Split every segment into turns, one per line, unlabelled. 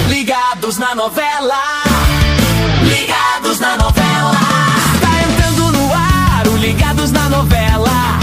Ligados na novela. Ligados na novela. Tá entrando no ar o Ligados na novela.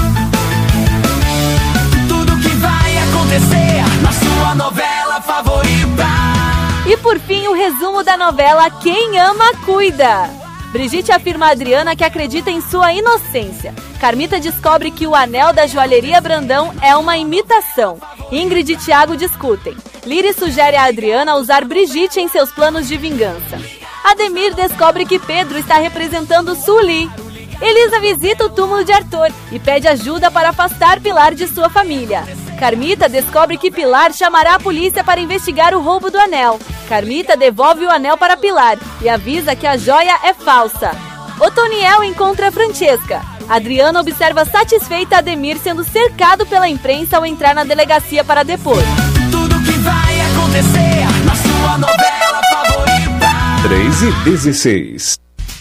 Tudo que vai acontecer na sua novela favorita.
E por fim, o resumo da novela Quem Ama Cuida. Brigitte afirma a Adriana que acredita em sua inocência. Carmita descobre que o anel da joalheria Brandão é uma imitação. Ingrid e Thiago discutem. Liri sugere a Adriana usar Brigitte em seus planos de vingança. Ademir descobre que Pedro está representando Sully. Elisa visita o túmulo de Arthur e pede ajuda para afastar Pilar de sua família. Carmita descobre que Pilar chamará a polícia para investigar o roubo do anel. Carmita devolve o anel para Pilar e avisa que a joia é falsa. Otoniel encontra Francesca. Adriana observa satisfeita Ademir sendo cercado pela imprensa ao entrar na delegacia para depor.
Tudo que vai acontecer na sua novela favorita.
3:16.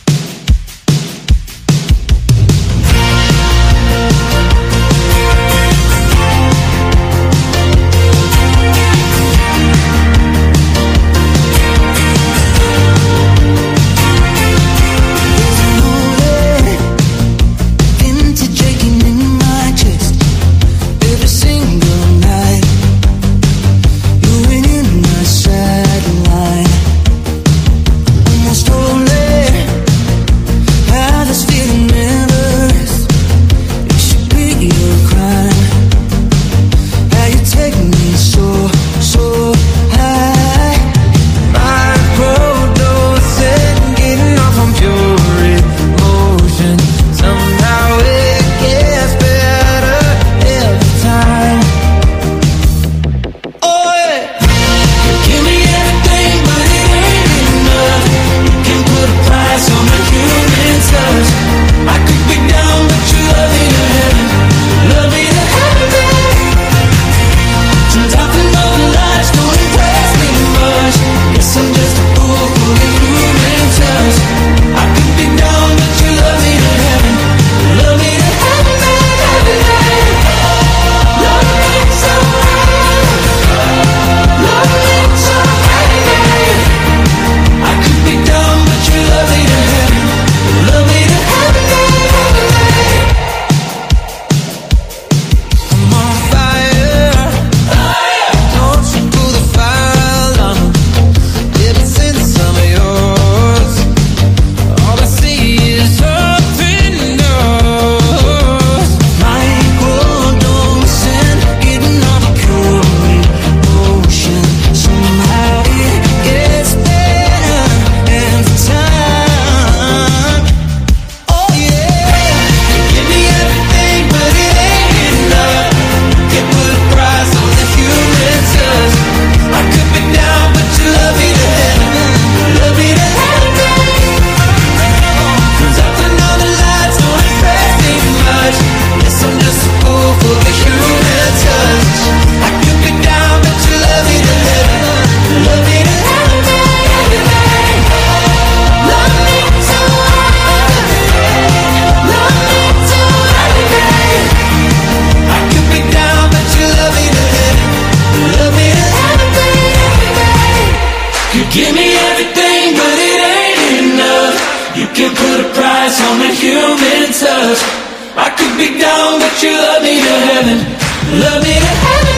Give me everything, but it ain't enough. You can put a price on a human touch. I could be down, but you love me to heaven. Love me to heaven,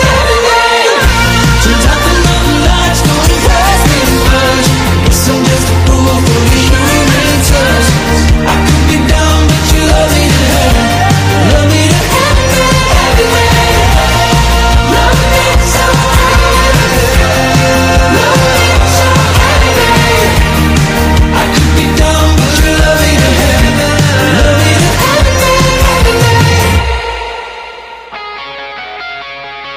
baby. Turns out the northern lights don't impress me much. Guess I'm just a fool for the human touch. I could be down, but you love me to heaven. Love me to heaven, baby. Love me so heavy. Love me so heavy. I could be down, but you love me to heaven. Love me to heaven, baby.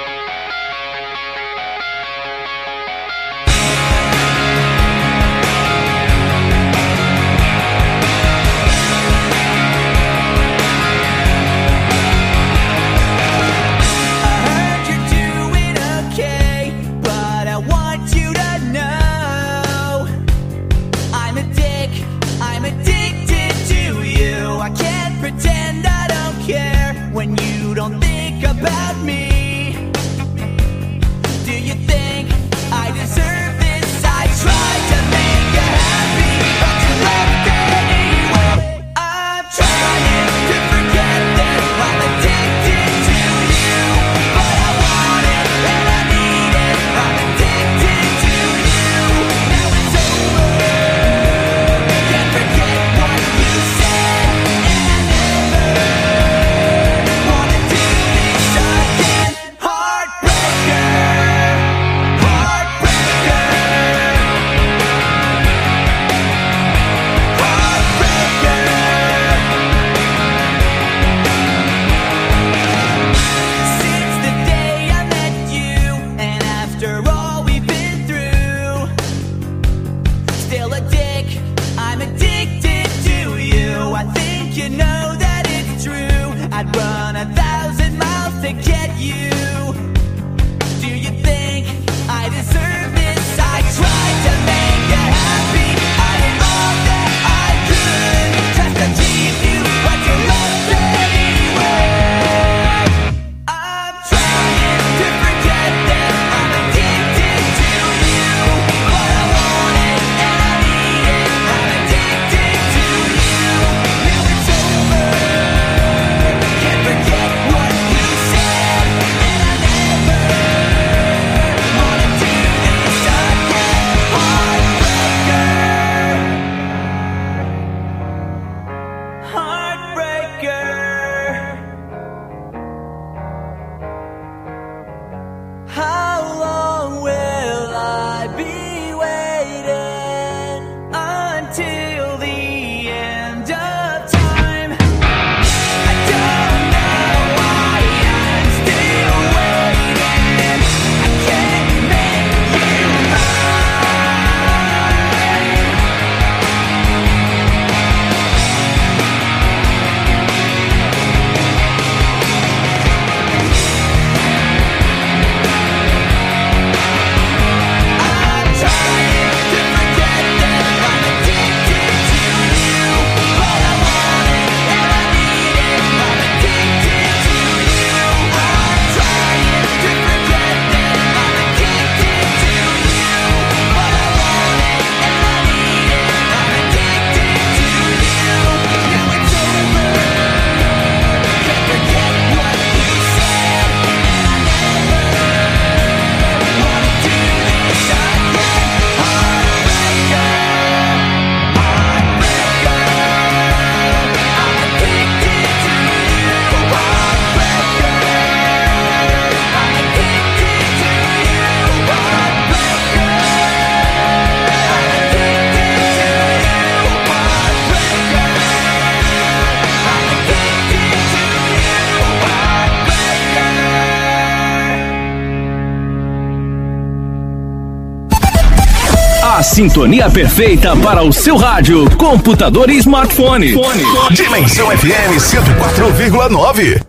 A sintonia perfeita para o seu rádio, computador e smartphone.
Dimensão FM 104,9.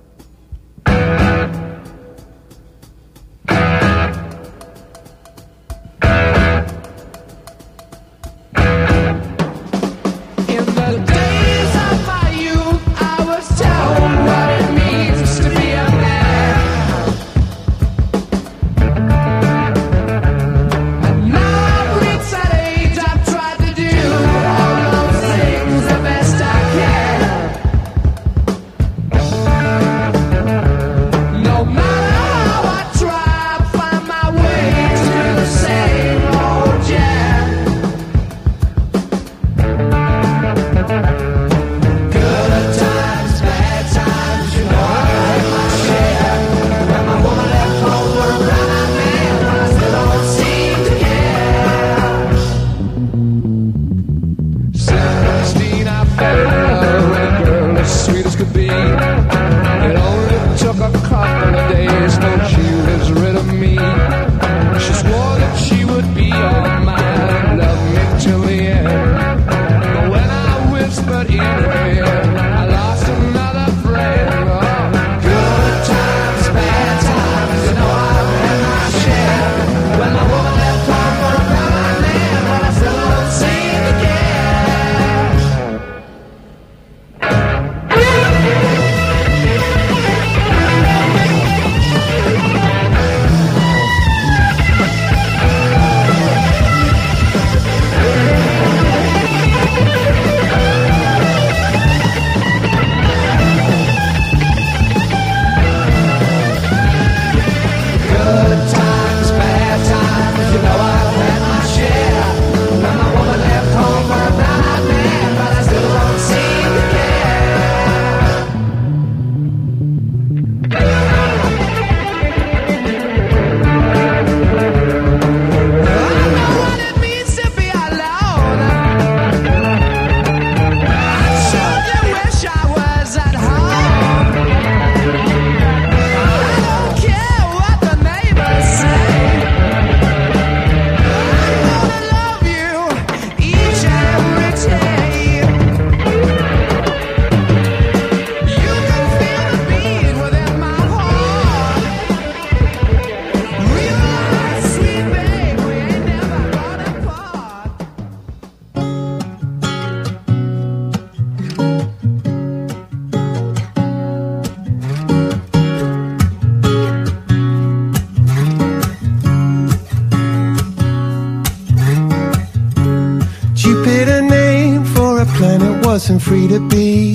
Wasn't free to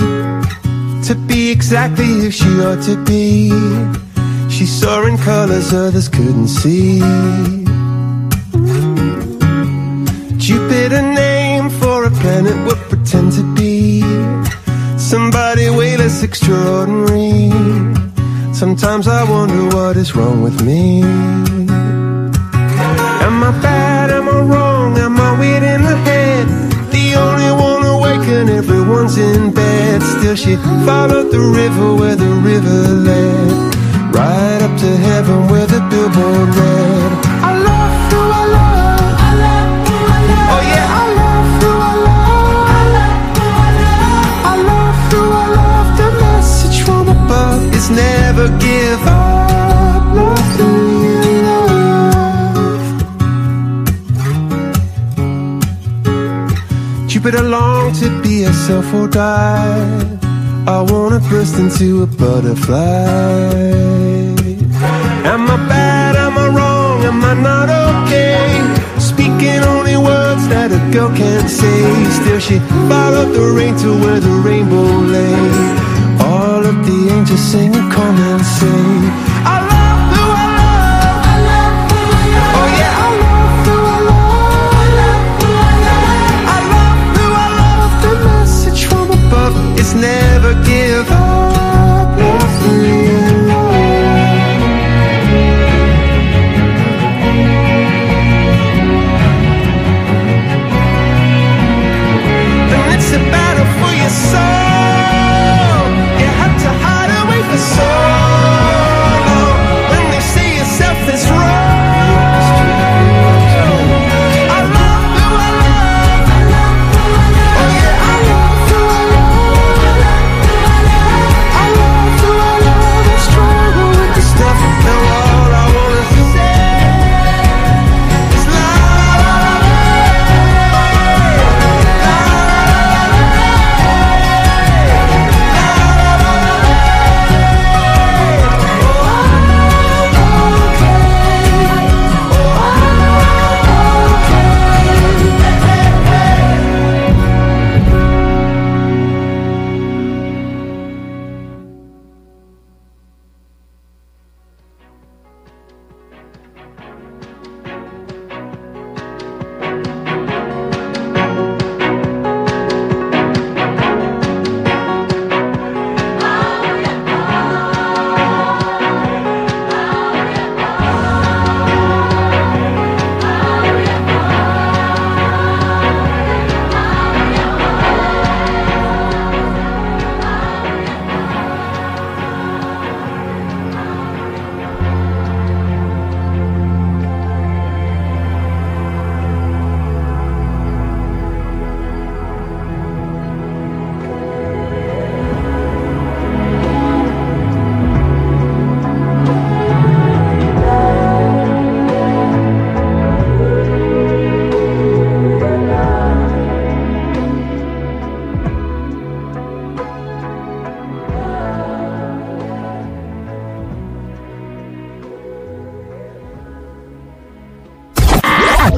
be exactly who she ought to be. She saw in colors others couldn't see. Jupiter name for a planet would pretend to be somebody way less extraordinary. Sometimes I wonder what is wrong with me. Am I bad? Am I wrong? Am I weird in the head? The only one awake and everyone's in bed. Still she followed the river where the river led, right up to heaven where the billboard read, I love who I love, I love who I love. Oh yeah, I love who I love, I love who I love. I love who I love. The message from above is never give up. Love who you love. Jupiter longed to be herself or die. I wanna burst into a butterfly. Am I bad? Am I wrong? Am I not okay? Speaking only words that a girl can't say. Still she followed the rain to where the rainbow lay. All of the angels sing and come and say, I love who I love, I love who I love. Oh yeah, I love who I love, I love who I love. I love who I love. The message from above is never give up. Love who you love. And it's a battle for your soul. You had to hide away for so long.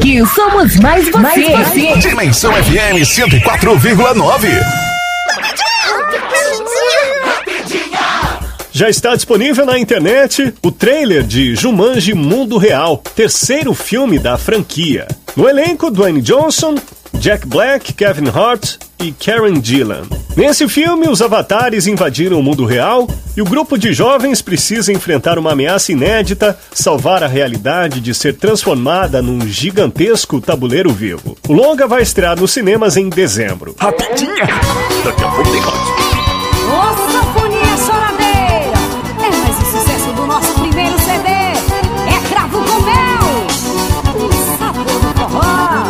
Aqui somos mais você.
Dimensão FM 104,9.
Já está disponível na internet o trailer de Jumanji Mundo Real, terceiro filme da franquia. No elenco, Dwayne Johnson, Jack Black, Kevin Hart e Karen Gillan. Nesse filme, os avatares invadiram o mundo real e o grupo de jovens precisa enfrentar uma ameaça inédita, salvar a realidade de ser transformada num gigantesco tabuleiro vivo. O longa vai estrear nos cinemas em dezembro.
Rapidinha! Daqui a pouco tem mais.
Ô, sanfoninha choradeira! É mais um sucesso do nosso primeiro CD. É Cravo com Mel, o sabor do forró.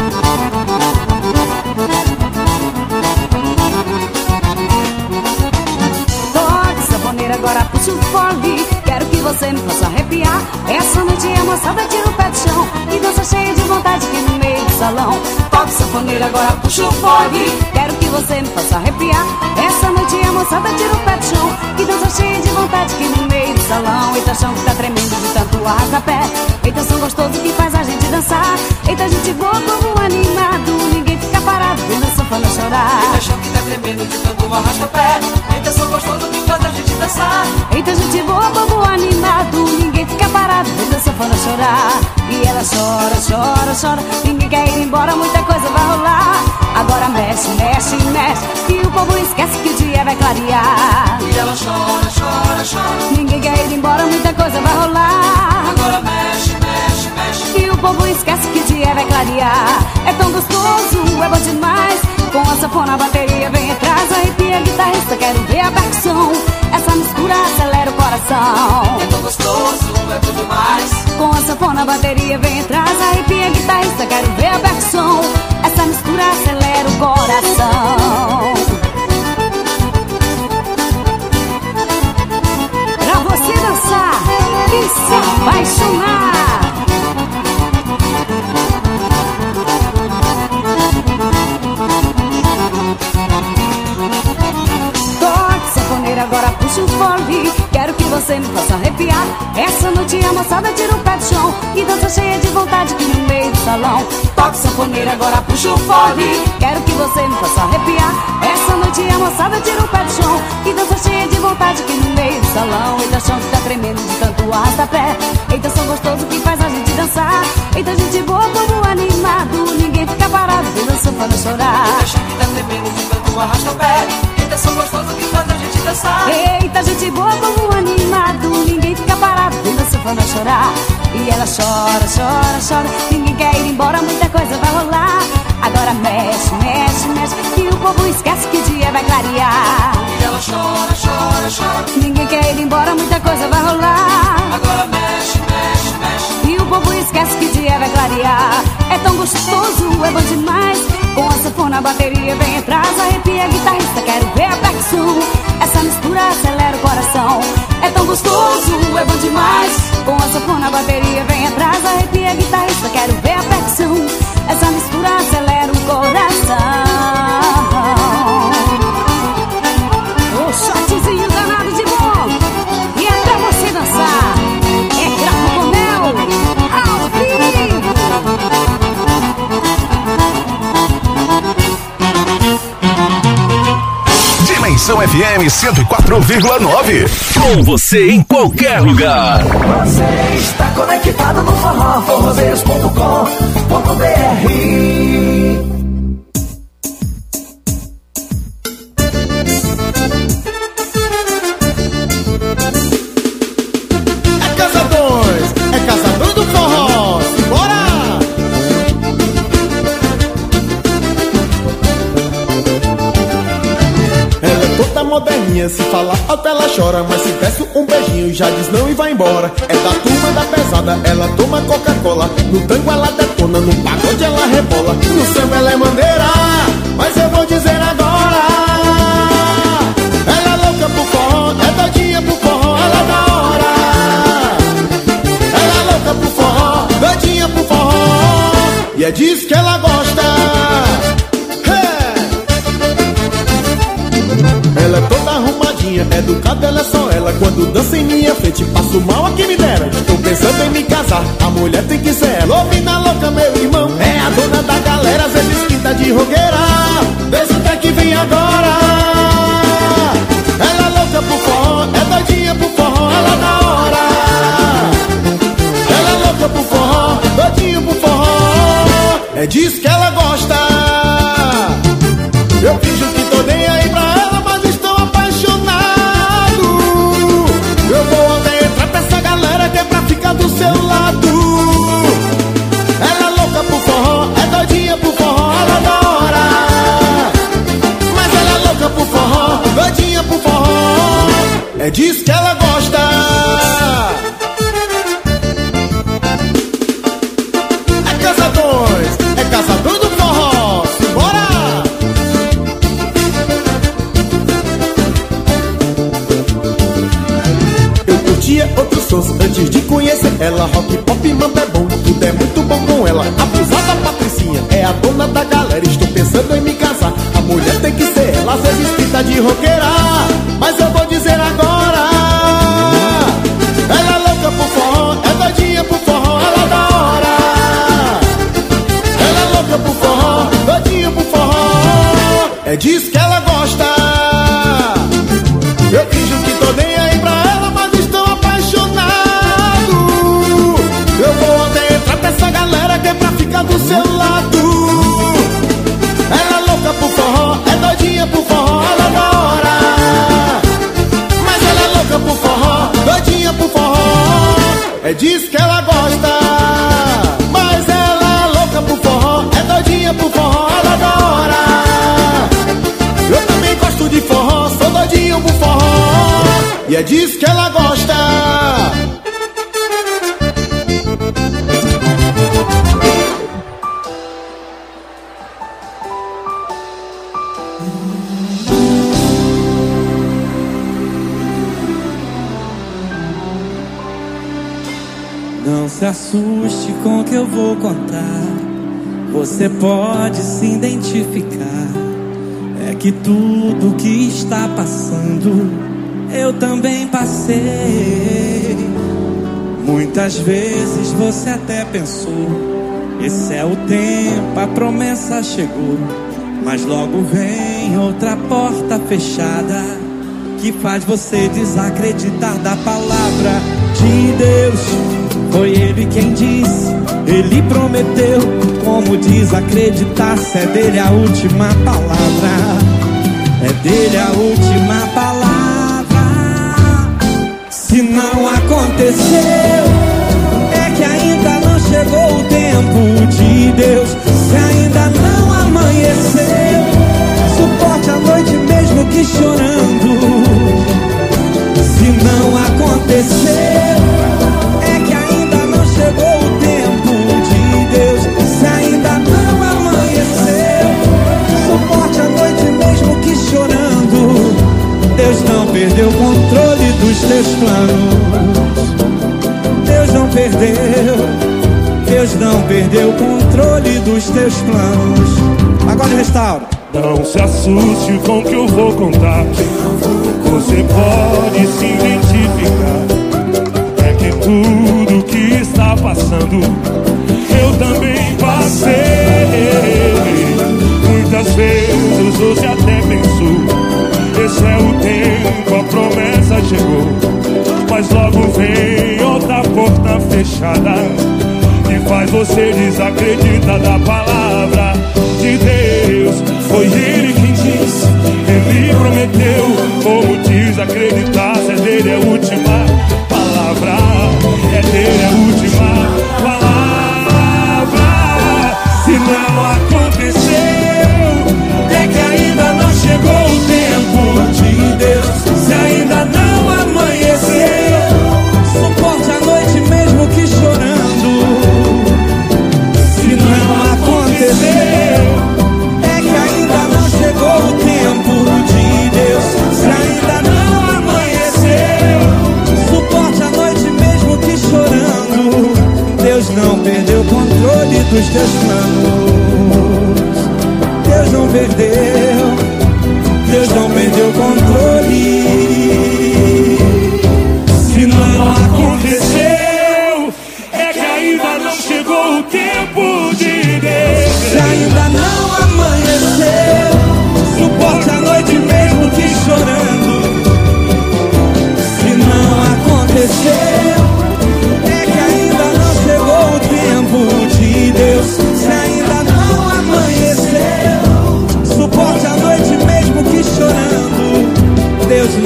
Toque, sanfoneira, agora puxa o fole. Quero que você me faça arrepiar. Essa noite a moçada tira o pé do chão e dança cheia de vontade aqui no meio do salão. Toque, sanfoneira, agora puxa o fole. Quero que você me faça arrepiar. Essa noite a moçada tira o pé do chão e dança cheia de vontade aqui no meio do salão. Eita, chão que tá tremendo de tanto arrasta-pé. Eita, som gostoso que faz a gente dançar. Eita, gente boa, como animado. Ninguém fica parado vendo a sanfona chorar.
Eita, chão que tá tremendo de tanto arrasta-pé. Eita, som gostoso que faz a gente dançar.
Eita, gente boa, povo animado. Ninguém fica parado vendo a sanfona chorar. E ela chora, chora, chora. Ninguém quer ir embora, muita coisa vai rolar. Agora mexe, mexe, mexe, e o povo esquece que o dia vai clarear.
E ela chora, chora, chora.
Ninguém quer ir embora, muita coisa vai rolar.
Agora mexe, mexe, mexe,
e o povo esquece que o dia vai clarear. É tão gostoso, é bom demais. Com a sanfona, a bateria vem atrás. Arrepia a guitarrista, quero ver a percussão. Essa mistura acelera o coração.
É tão gostoso, é bom demais.
Com a sanfona, a bateria vem atrás. Arrepia a guitarrista, quero ver a percussão. Essa mistura acelera o coração. Pra você dançar e se apaixonar. Toque, sanfoneira, agora puxa o fole. Quero que você me faça arrepiar. Essa noite a moçada tira o pé do chão e dança cheia de vontade aqui no meio do salão. Toque, sanfoneira, agora puxa o fole. Quero que você me faça arrepiar. Essa noite a moçada tira o pé do chão e dança cheia de vontade aqui no meio do salão. Eita, chão que tá tremendo de tanto arrasta-pé. Eita, som gostoso que faz a gente dançar. Eita, gente boa, como animado. Ninguém fica parado vendo a sanfona chorar.
Eita, chão que tá tremendo de tanto arrasta-pé. Eita, som gostoso que faz a gente dançar.
Eita, gente boa, como animado. Ninguém fica parado vendo a sanfona chorar. E ela chora, chora, chora. Ninguém quer ir embora, muita coisa vai rolar. Agora mexe, mexe, mexe, e o povo esquece que o dia vai clarear.
E ela chora, chora, chora.
Ninguém quer ir embora, muita coisa vai rolar.
Agora mexe, mexe, mexe,
e o povo esquece que o dia vai clarear. É tão gostoso, é bom demais. Com a sanfona, a bateria vem atrás. Arrepia a guitarrista, quero ver a percussão. Essa mistura acelera o coração. É tão gostoso, é bom demais. Com a sanfona, a bateria vem atrás. Arrepia a guitarrista, quero ver a percussão. Essa mistura acelera o coração. O shotzinho danado de bom. E até você dançar. É Cravo com Mel, ao vivo.
Dimensão FM 104,9.
Com você em qualquer lugar.
Você está conectado no forró, forrozeiros.com.br.
É Casa 2, é Casa 2 do forró. Bora! Ela é toda moderninha, se falar alto ela chora. Mas se peço um beijinho já diz não e vai embora. É da turma da pesada, ela toma Coca-Cola. No tango ela detona, no pagode ela rebola. No samba ela é mandeira, mas eu vou dizer agora. Ela é louca pro forró, é doidinha pro forró, ela é da hora. Ela é louca pro forró, doidinha pro forró, e é disso que ela gosta. Ela é toda arrumadinha, educada, ela é só ela. Quando dança em minha frente, passo mal a quem me dera. Estou pensando em me casar, a mulher tem que ser ela. Ô mina louca, meu irmão, de roqueira, desde até que vem agora. Ela é louca por forró, é doidinha por forró, ela na hora. Ela é louca por forró, doidinha por forró, é disso que ela gosta. Eu finjo que tô nem aí pra ela, mas estou apaixonado. Eu vou até entrar pra essa galera que é pra ficar do seu lado. Ela é louca por forró, é doidinha por forró, ela da hora. Mas ela é louca por forró, doidinha por forró, é disso que ela gosta. É casadores do forró, simbora! Eu curtia outros sons antes de conhecer ela. Rock, pop, mambo é bom, tudo é muito bom com ela. Abusada Patricinha é a dona da galera. Estou pensando em me casar, a mulher tem que ser ela. Às vezes pinta de roqueira, mas eu vou dizer agora. Ela é louca por forró, é doidinha por forró, ela da hora. Ela é louca por forró, doidinha por forró, é disso que ela gosta. Eu finjo que tô nem aí pra ela, mas estou apaixonado. Eu vou até entrar pra essa galera que é pra ficar do seu lado. Ela é louca por forró, é doidinha por forró, ela da hora. Mas ela é louca por forró, doidinha por forró, é disso que ela gosta. Mas ela é louca por forró, é doidinha por forró, ela da hora. Eu também gosto de forró, sou doidinho por forró, e é disso que ela gosta.
Não se assuste com o que eu vou contar. Você pode se identificar. É que tudo que está passando eu também passei. Muitas vezes você até pensou: esse é o tempo, a promessa chegou. Mas logo vem outra porta fechada que faz você desacreditar da palavra de Deus. Foi Ele quem disse, Ele prometeu. Como desacreditar se é dele a última palavra? É dele a última palavra. Se não aconteceu, é que ainda não chegou o tempo de Deus. Se ainda não amanheceu, suporte a noite mesmo que chorando. Se não aconteceu, é que ainda não chegou o tempo de Deus. Se ainda não amanheceu, suporte a noite mesmo que chorando. Deus não perdeu o controle dos teus planos. Deus não perdeu. Deus não perdeu o controle dos teus planos. Agora restaura.
Não se assuste com o que eu vou contar. Você pode se identificar. É que tudo que está passando eu também passei. Muitas vezes você até pensou: esse é o tempo, a promessa chegou. Mas logo vem outra porta fechada que faz você desacreditar da palavra de Deus. Foi Ele quem disse, Ele prometeu. Como desacreditar se é dele a última palavra? É dele a última palavra. Se não aconteceu, é que ainda não chegou o tempo de Deus. Se ainda não amanheceu, suporte a noite mesmo que chorando. Se não aconteceu, é que ainda não chegou o tempo de Deus. Se ainda não amanheceu, suporte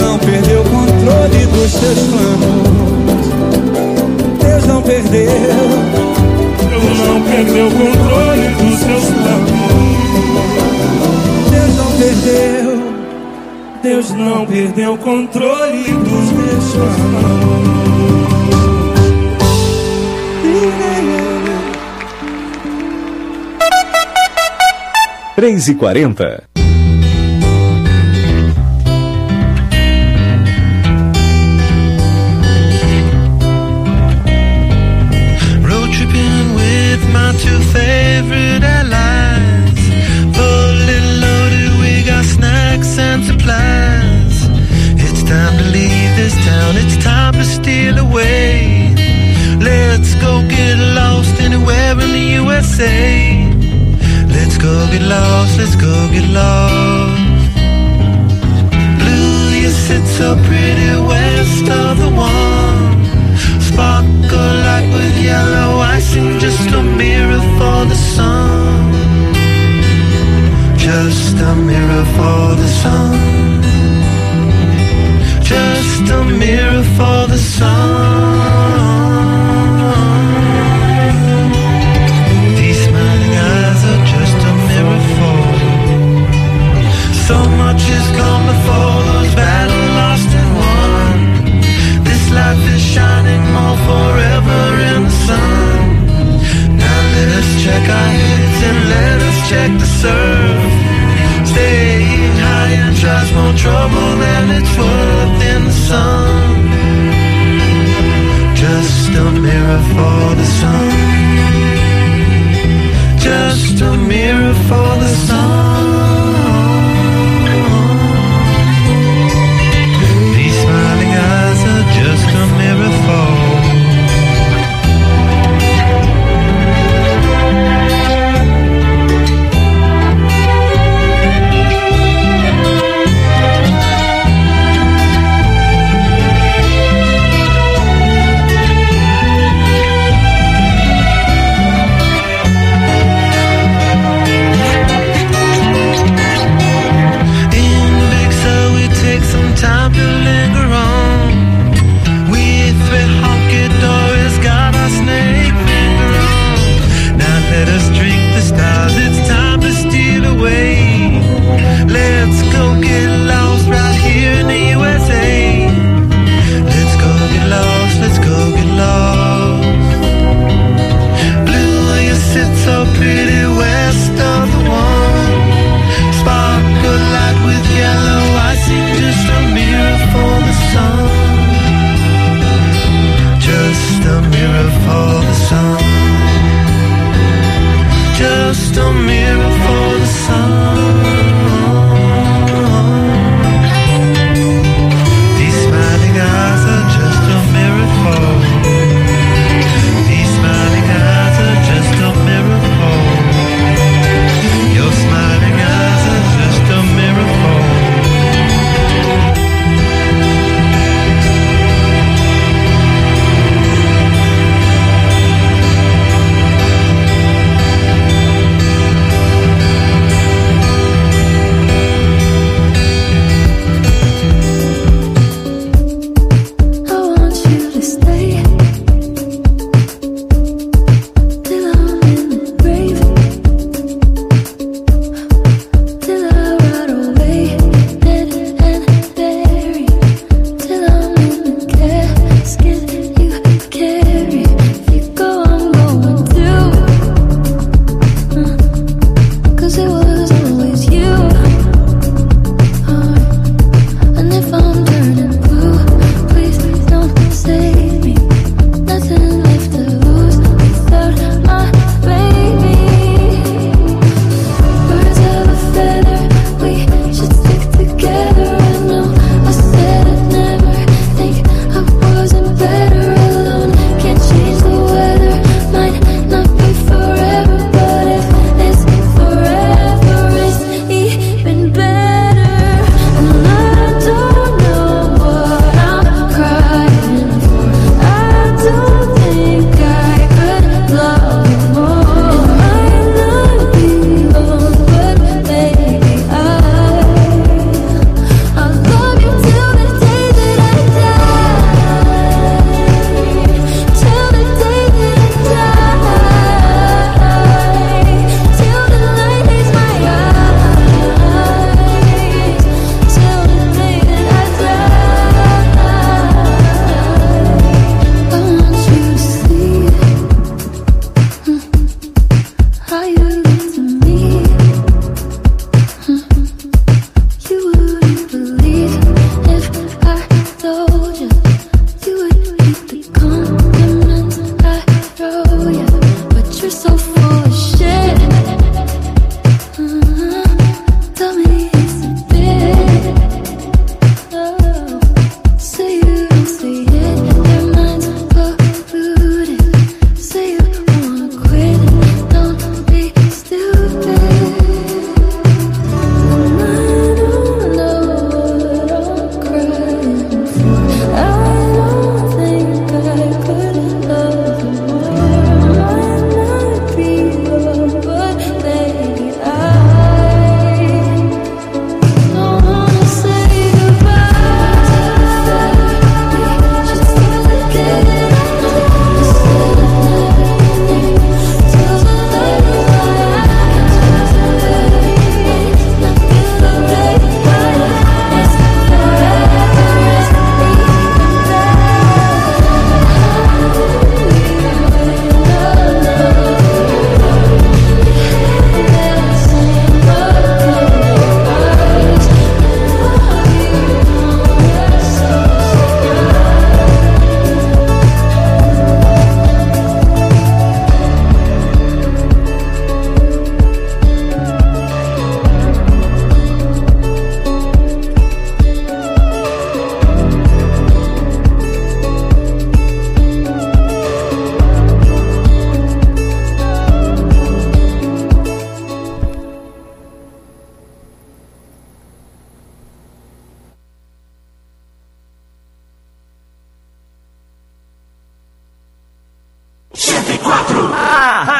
não perdeu o controle dos teus planos. Deus não perdeu.
Deus não perdeu o controle dos seus planos.
Deus não perdeu.
Deus não perdeu o controle dos meus planos.
3h40.
Road tripping with my two favorite allies. Fully loaded, we got snacks and supplies. It's time to leave this town, it's time to steal away. Let's go get lost anywhere in the USA. Let's go get lost, let's go get lost. Blue, you sit so pretty west of the one. Sparkle like with yellow icing, just a mirror for the sun. Just a mirror for the sun. Just a mirror for the sun. So much has come before, those battles lost and won. This life is shining more forever in the sun. Now let us check our heads and let us check the surf. Staying high and tries more trouble than it's worth in the sun.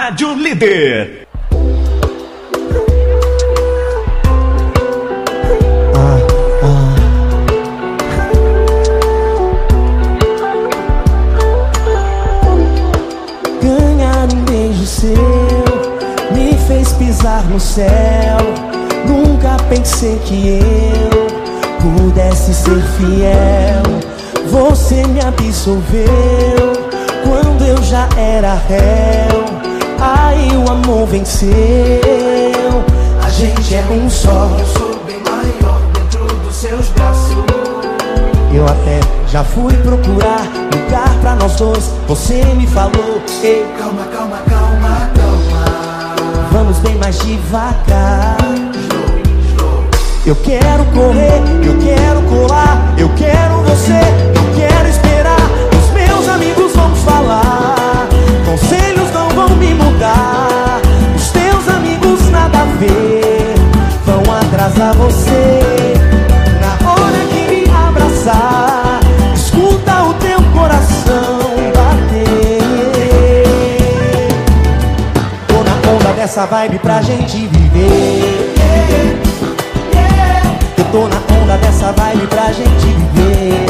Rádio Líder.
Ganhar um beijo seu me fez pisar no céu. Nunca pensei que eu pudesse ser fiel. Você me absolveu quando eu já era réu. Aí o amor venceu. A gente é um só. Eu sou bem maior dentro dos seus braços. Eu até já fui procurar lugar pra nós dois. Você me falou: ei, calma, calma, calma, calma, vamos bem mais devagar. Eu quero correr, eu quero colar, eu quero você, eu quero esperar. Os meus amigos vão falar, conselhos não vão me mudar. Os teus amigos nada a ver, vão atrasar você. Na hora que me abraçar, escuta o teu coração bater. Tô na onda dessa vibe pra gente viver. Eu tô na onda dessa vibe pra gente viver.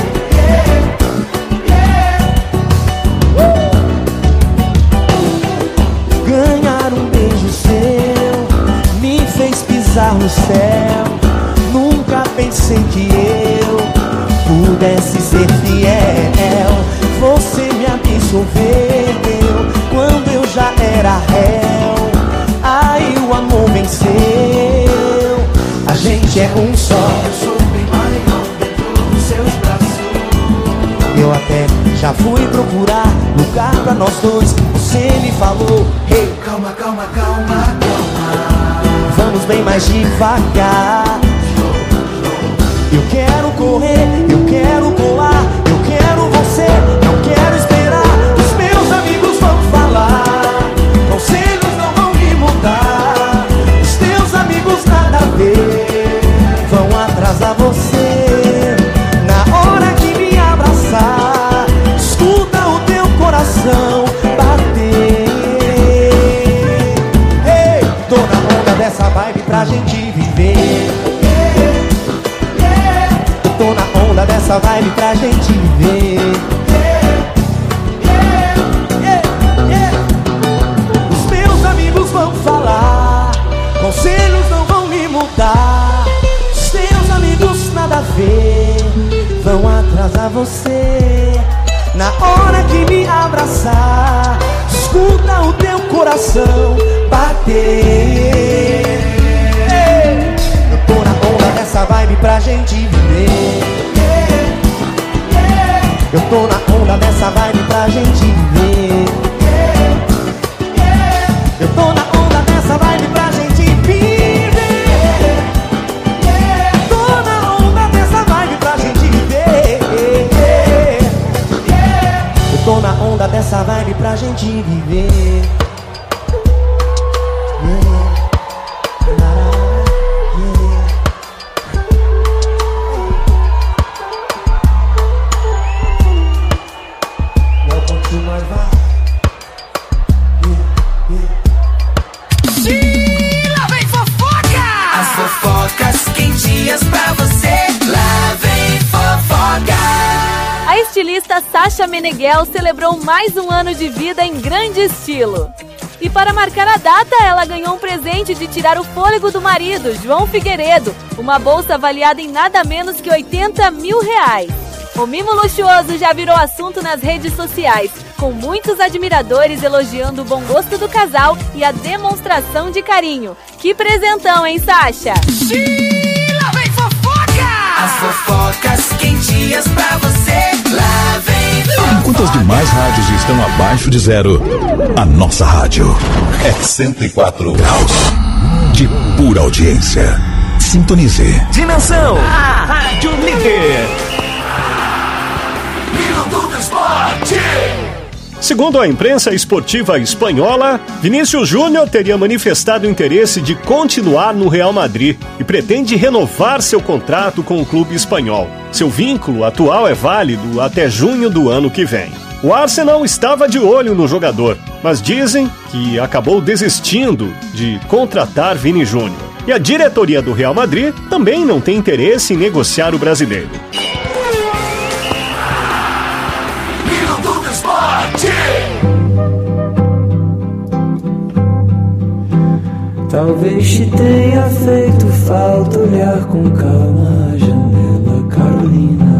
Ganhar um beijo seu me fez pisar no céu. Nunca pensei que eu pudesse ser fiel. Você me absolveu quando eu já era réu. Aí o amor venceu. A gente é um só. Eu sou bem maior dentro dos seus braços. Eu até já fui procurar lugar pra nós dois. Você me falou: hey, calma, calma, calma, calma, vamos bem mais devagar. Eu quero correr, eu quero colar, eu quero você, não quero esperar. Os meus amigos vão falar, conselhos não vão me mudar. Os teus amigos nada a ver, vão atrasar você. Na hora que me abraçar, escuta o teu coração bater. Ei, tô na onda dessa vibe pra gente viver. Eu tô na onda dessa vibe pra gente viver. Os meus amigos vão falar, conselhos não vão me mudar. Os teus amigos nada a ver, vão atrasar você. Na hora que me abraçar, escuta o teu coração bater. Eu tô na onda dessa vibe pra gente viver. Eu tô na onda dessa vibe pra gente viver. Eu tô na onda dessa vibe pra gente viver. Tô na onda dessa vibe pra gente viver. Eu tô na onda dessa vibe pra gente viver.
A estilista Sasha Meneghel celebrou mais um ano de vida em grande estilo. E para marcar a data, ela ganhou um presente de tirar o fôlego do marido, João Figueiredo, uma bolsa avaliada em nada menos que R$80 mil. O mimo luxuoso já virou assunto nas redes sociais, com muitos admiradores elogiando o bom gosto do casal e a demonstração de carinho. Que presentão, hein, Sasha?
Lá vem fofoca! As fofocas quentinhas pra você. Lá vem fofoca.
Enquanto as demais rádios estão abaixo de zero, a nossa rádio é 104 graus de pura audiência. Sintonize.
Dimensão, a Rádio Líder.
Minuto do Esporte.
Segundo a imprensa esportiva espanhola, Vinícius Júnior teria manifestado interesse de continuar no Real Madrid e pretende renovar seu contrato com o clube espanhol. Seu vínculo atual é válido até junho do ano que vem. O Arsenal estava de olho no jogador, mas dizem que acabou desistindo de contratar Vini Júnior. E a diretoria do Real Madrid também não tem interesse em negociar o brasileiro.
Talvez te tenha feito falta olhar com calma a janela, Carolina.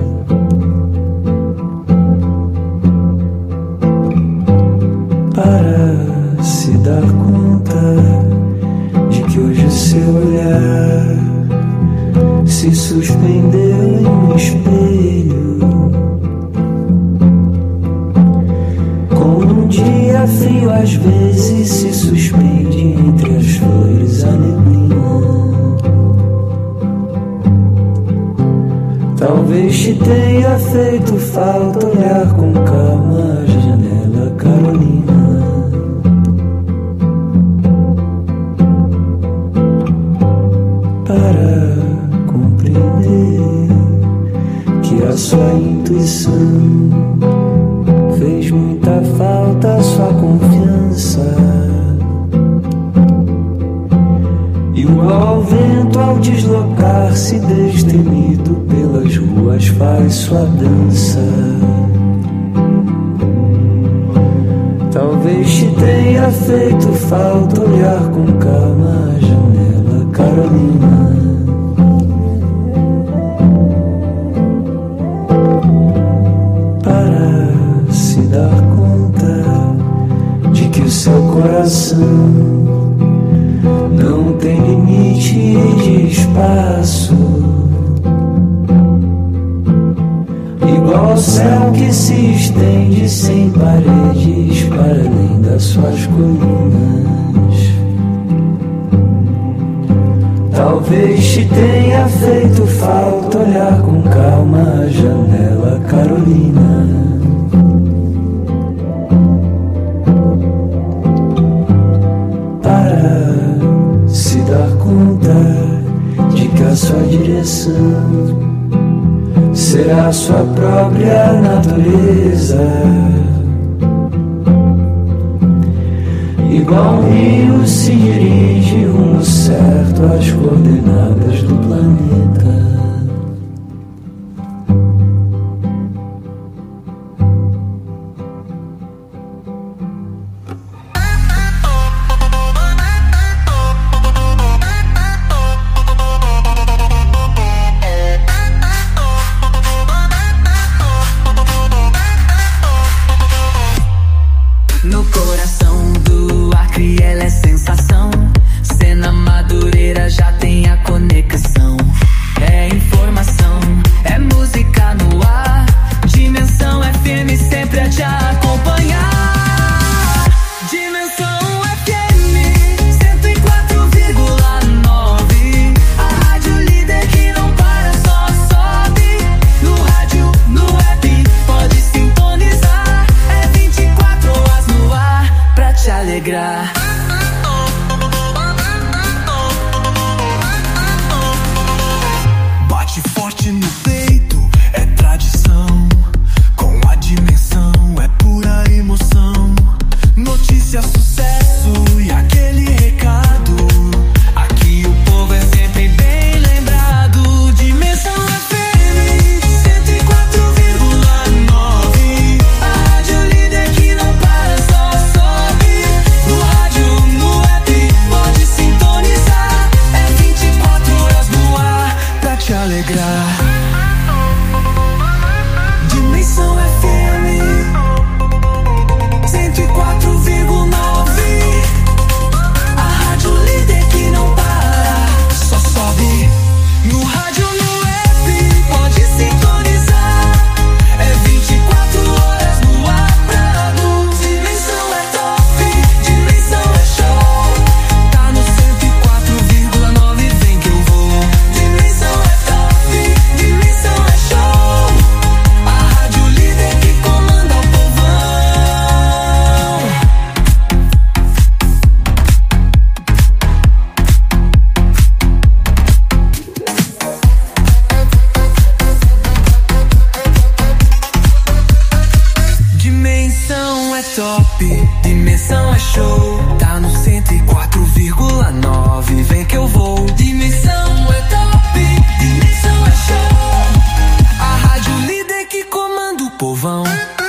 Para se dar conta de que hoje o seu olhar se suspendeu em um espelho. Como um dia frio às vezes se suspende entre as flores a neblina. Talvez te tenha feito falta olhar com calma a janela, Carolina. Para compreender que a sua intuição fez muita falta a sua confiança. Igual ao vento ao deslocar-se destemido pelas ruas faz sua dança. Talvez te tenha feito falta olhar com calma a janela, Carolina. Para se dar conta de que o seu coração não tem limite de espaço, igual ao céu que se estende sem paredes para além das suas colinas. Talvez te tenha feito falta olhar com calma a janela, Carolina. Para se dar conta de que a sua direção será a sua própria natureza. Igual um rio se dirige rumo certo às coordenadas do planeta.
Cena Madureira já tem a conexão. É
Dimensão é show, tá no 104,9. Vem que eu vou. Dimensão é top, dimensão é show. A rádio líder que comanda o povão.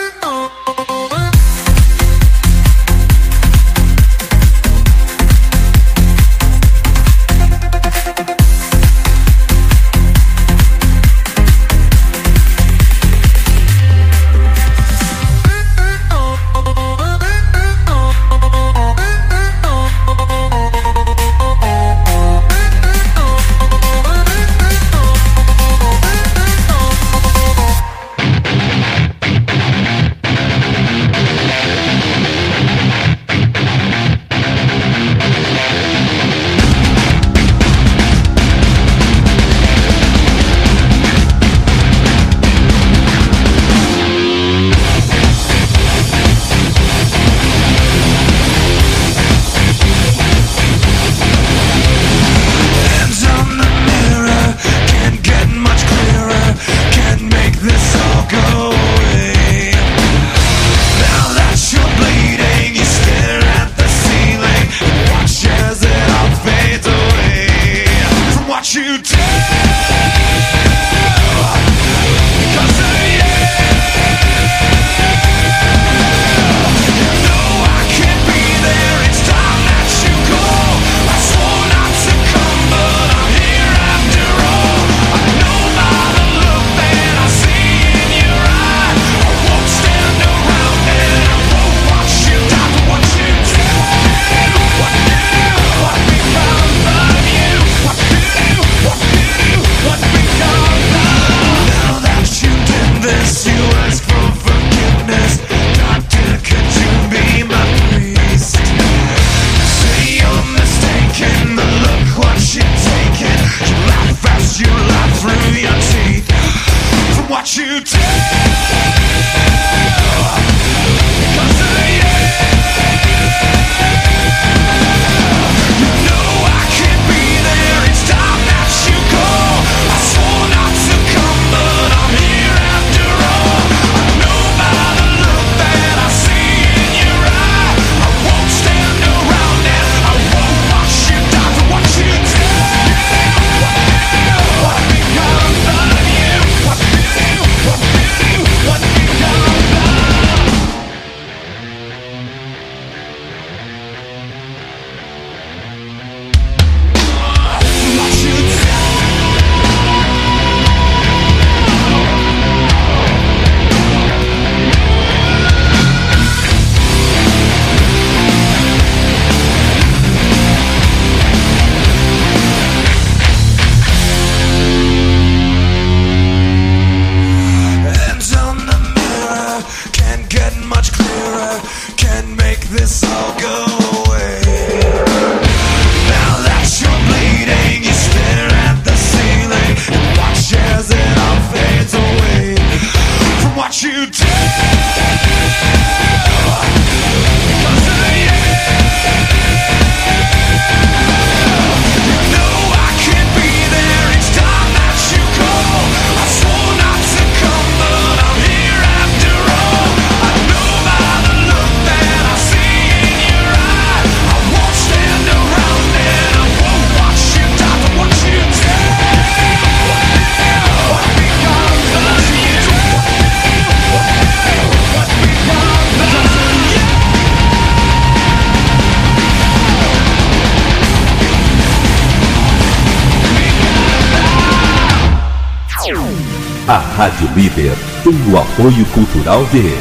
A Rádio Líder tem o apoio cultural de...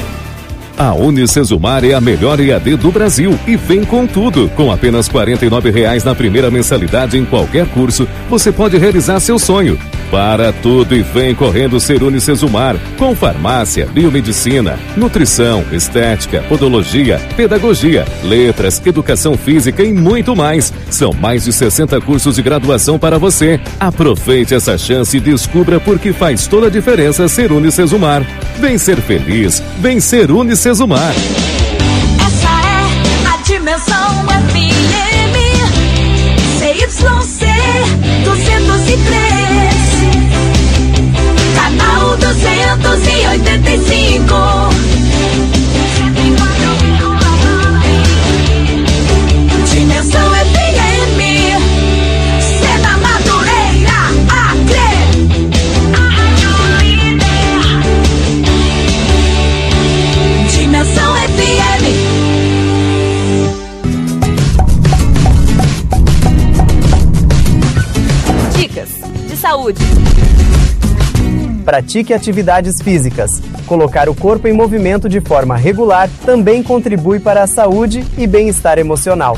A Unicesumar é a melhor EAD do Brasil e vem com tudo. Com apenas R$ 49,00 na primeira mensalidade em qualquer curso, você pode realizar seu sonho. Para tudo e vem correndo ser Unicesumar, com farmácia, biomedicina, nutrição, estética, podologia, pedagogia, letras, educação física e muito mais. São mais de 60 cursos de graduação para você. Aproveite essa chance e descubra por que faz toda a diferença ser Unicesumar. Vem ser feliz, vem ser Unicesumar.
Essa é a Dimensão FM CYC 203, canal 285.
pratique atividades físicas. Colocar o corpo em movimento de forma regular também contribui para a saúde e bem-estar emocional.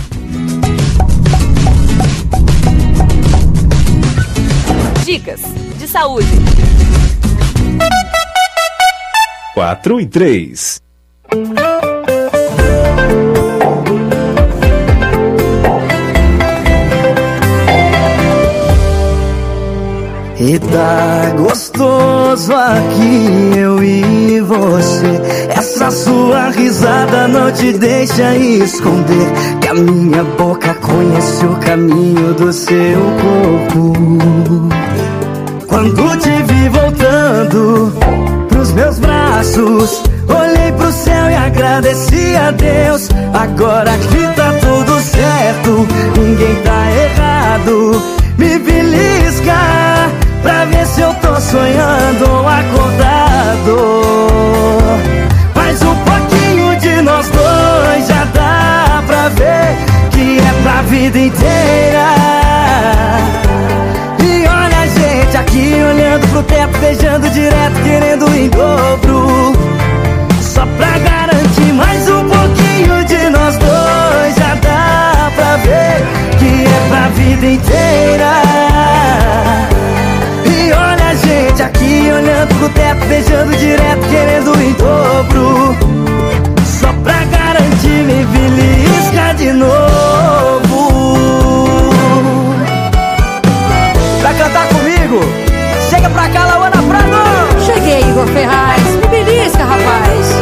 Dicas de saúde.
4 e 3.
E tá gostoso aqui, eu e você. Essa sua risada não te deixa esconder que a minha boca conhece o caminho do seu corpo. Quando te vi voltando pros meus braços, olhei pro céu e agradeci a Deus. Agora que tá tudo certo, ninguém tá errado. Me belisca pra ver se eu tô sonhando ou acordado. Mais um pouquinho de nós dois já dá pra ver que é pra vida inteira. E olha a gente aqui olhando pro teto, beijando direto, querendo em dobro. Só pra garantir mais um pouquinho de nós dois já dá pra ver que é pra vida inteira. E olha a gente aqui olhando pro teto, beijando direto, querendo em dobro. Só pra garantir, me belisca de novo. Pra cantar comigo, chega pra cá, Lauana Prado.
Cheguei, Igor Ferraz, me belisca, rapaz.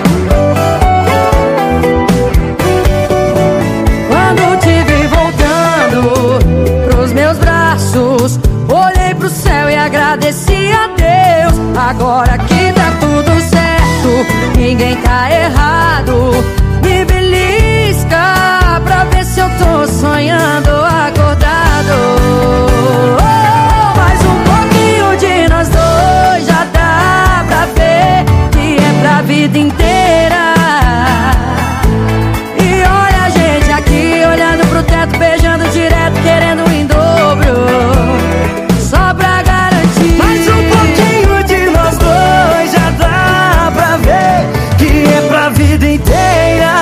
Quando te vi voltando pros meus braços, olhei pro céu e agradeci a Deus. Agora que tá tudo certo, ninguém tá errado. Me belisca pra ver se eu tô sonhando ou acordado. Mais um pouquinho de nós dois já dá pra ver que é pra vida inteira. E olha a gente aqui olhando pro teto, beijando direto, querendo em dobro. Só pra garantir,
mais um pouquinho de nós dois já dá pra ver que é pra vida inteira.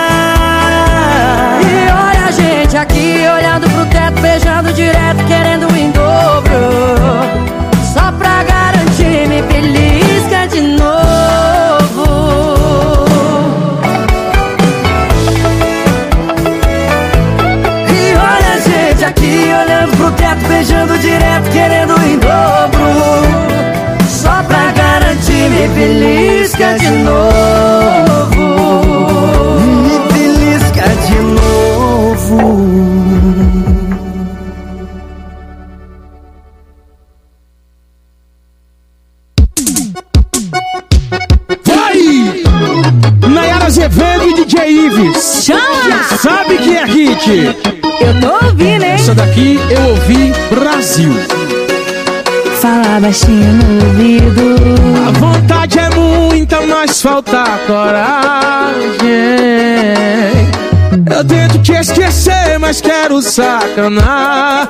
E olha a gente aqui olhando pro teto, beijando direto, querendo em dobro. Só pra garantir, me belisca de novo.
E olha a gente aqui olhando pro teto, beijando direto, querendo em dobro. Só pra garantir, me belisca de novo. Me belisca de novo.
Nayara Azevedo e DJ Ives.
Chama!
Já sabe que é hit.
Eu tô ouvindo, hein?
Essa daqui eu ouvi Brasil.
Fala baixinho no ouvido.
A vontade é muita, mas falta coragem. Eu tento te esquecer, mas quero sacanagem.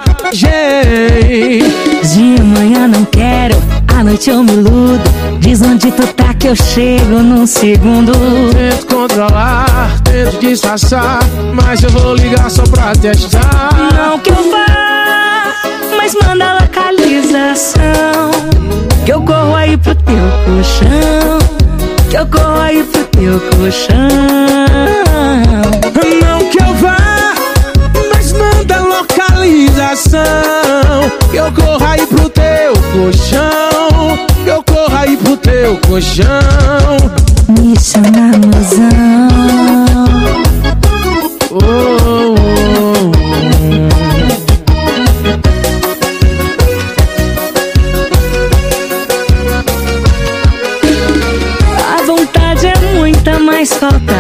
De manhã não quero, à noite eu me iludo. Diz onde tu tá que eu chego num segundo.
Tento controlar, tento disfarçar, mas eu vou ligar só pra testar.
Não que eu vá, mas manda a localização. Que eu corro aí pro teu colchão. Que eu corro aí pro teu colchão.
Não que eu vá, mas manda a localização. Que eu corro aí pro teu colchão. Que eu corro aí pro teu colchão.
Me chama mozão.
Oh, oh, oh.
A vontade é muita, mas falta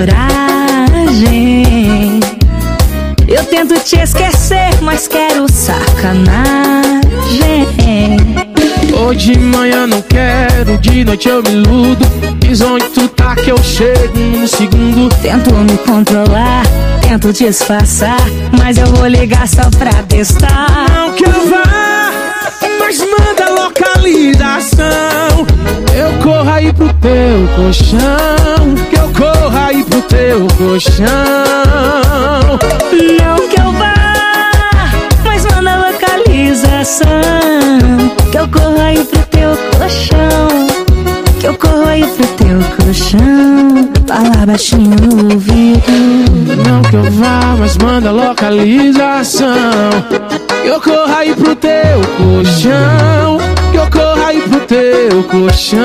coragem. Eu tento te esquecer, mas quero sacanagem.
Hoje de manhã não quero, de noite eu me iludo. Diz onde tu tá que eu chego num segundo.
Tento me controlar, tento disfarçar, mas eu vou ligar só pra testar.
Não que eu vá, mas manda localizar. localização. Eu corro aí pro teu colchão, que eu corro aí pro teu colchão.
Não que eu vá, mas manda a localização, que eu corro aí pro teu colchão, que eu corro aí pro teu colchão. Fala baixinho no ouvido.
Não que eu vá, mas manda a localização, que eu corro aí pro teu colchão, que eu corro aí pro teu colchão.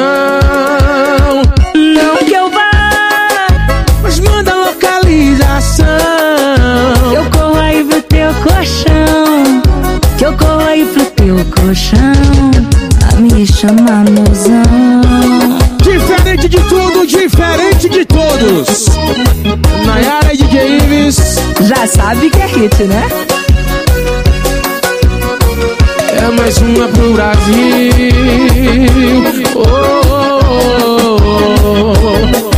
Não que eu vá,
mas manda a localização,
que eu corro aí pro teu colchão, que eu corro aí pro teu colchão. A me chama mozão.
Diferente de tudo, diferente de todos. Nayara e DJ Ives.
Já sabe que é hit, né?
É mais uma pro Brasil. Oh, oh, oh, oh.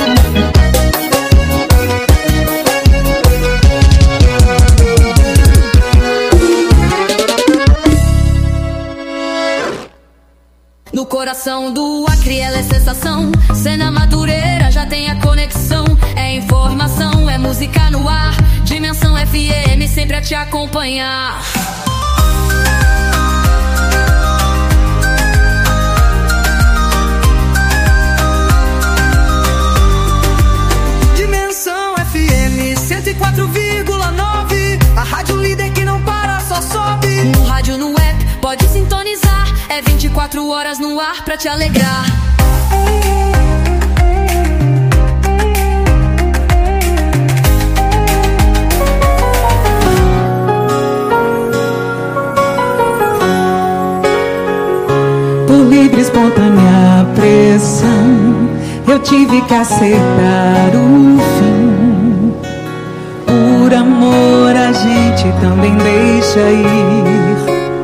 No coração do Acre ela é sensação. Cena Madureira já tem a conexão. É informação, é música no ar. Dimensão FM sempre a te acompanhar.
Dimensão FM 104,9. A rádio líder que não para, só sobe.
No rádio, no app, pode sintonizar. É 24 horas no ar pra te alegrar.
Por livre espontânea pressão, eu tive que acertar o fim. Por amor a gente também deixa ir.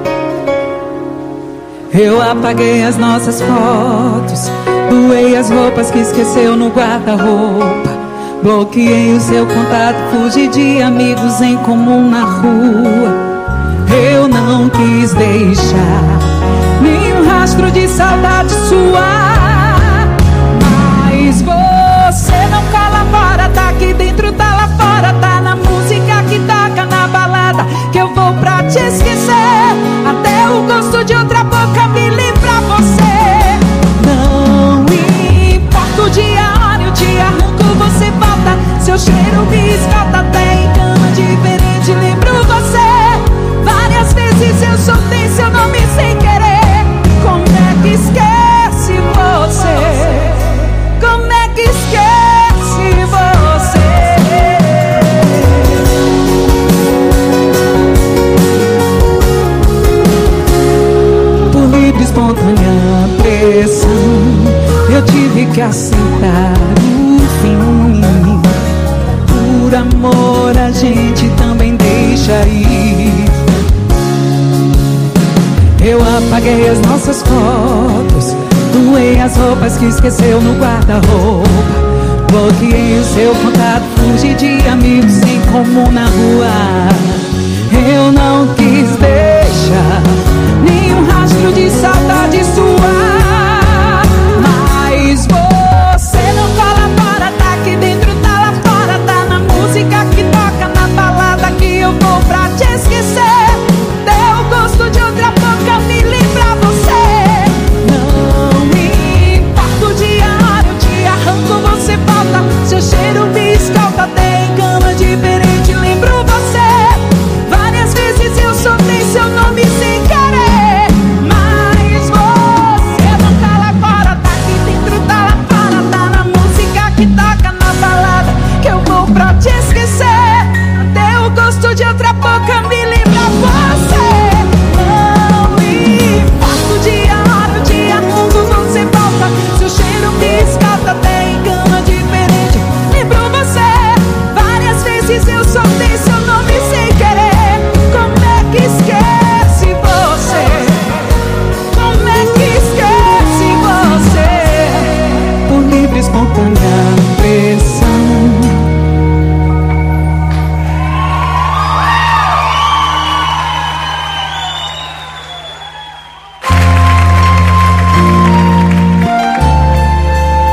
Eu apaguei as nossas fotos, doei as roupas que esqueceu no guarda-roupa. Bloqueei o seu contato, fugi de amigos em comum na rua. Eu não quis deixar nenhum rastro de saudade sua. Mas você não cala fora, tá aqui dentro, tá lá fora. Tá na música que toca na balada, que eu vou pra te esquecer. Até o gosto de outra boca me lembra você. Não importa o dia, a hora e o dia, arranco, você volta. Seu cheiro me escalda até em cama diferente, lembro você. Várias vezes eu soltei seu nome sem querer. Como é que esquece você? Como é que esquece você? Por livre espontânea pressão, eu tive que aceitar o fim. Por amor a gente também deixa ir. Eu apaguei as nossas fotos, doei as roupas que esqueceu no guarda-roupa. Bloqueei o seu contato, fugi de amigos em comum na rua. Eu não quis deixar nenhum rastro de saudade sua. Mas você não cola fora, tá aqui dentro, tá lá fora. Tá na música que toca na balada, que eu vou pra te esquecer. Deu gosto de outra boca, me lembra você. Não importa o dia, a hora, eu te arranco, você volta. Seu cheiro me escalda até em cama diferente, lembro você. Várias vezes eu soltei seu nome sem querer. Mas você não tá lá fora, tá aqui dentro, tá lá fora. Tá na música que toca na balada, que eu vou pra te esquecer. Até o gosto de outra boca me lembra você. Não importa o dia, a hora, o dia, mundo, você volta. Seu cheiro me escalda até em cama diferente, lembro você. Várias vezes eu soltei seu nome sem querer. Como é que esquece você? Como é que esquece você? Por livre espontânea